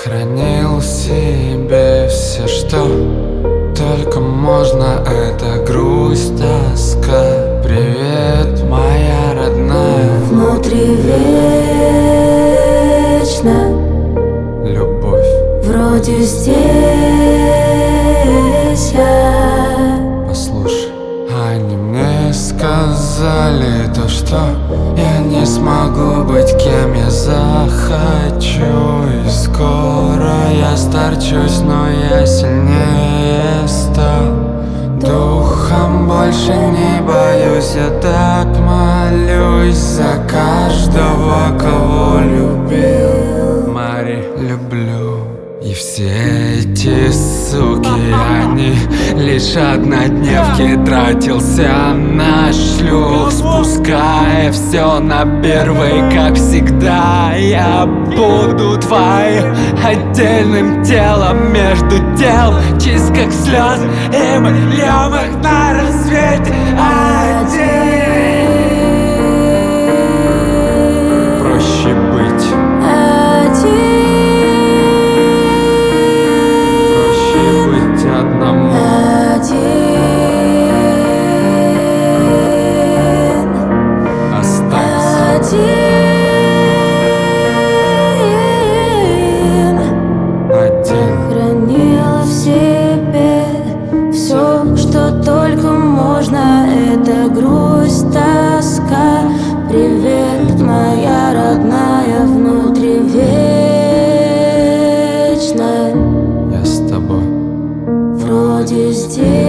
хранил в себе все, что только можно. Это грусть, тоска. Привет, моя родная. Внутри вечно Любовь. вроде здесь я. Послушай, они мне сказали то, что я не смогу быть кем я захочу. И скоро я старчусь, но я сильнее стал. Духом больше не боюсь, я так молюсь за каждого, кого любил. Мари, люблю. И все эти суки, они лишь однодневки. Тратился на шлюх, спуская все на первый. Как всегда, я буду твоим отдельным телом между тел, чист как слез, и мы льем их на рассвете один. Проще быть. Проще быть одному. Останься один. Хранила в себе все, что только можно. Это грусть, тоска. Привет, моя родная, внутри вечно. Я с тобой. Вроде здесь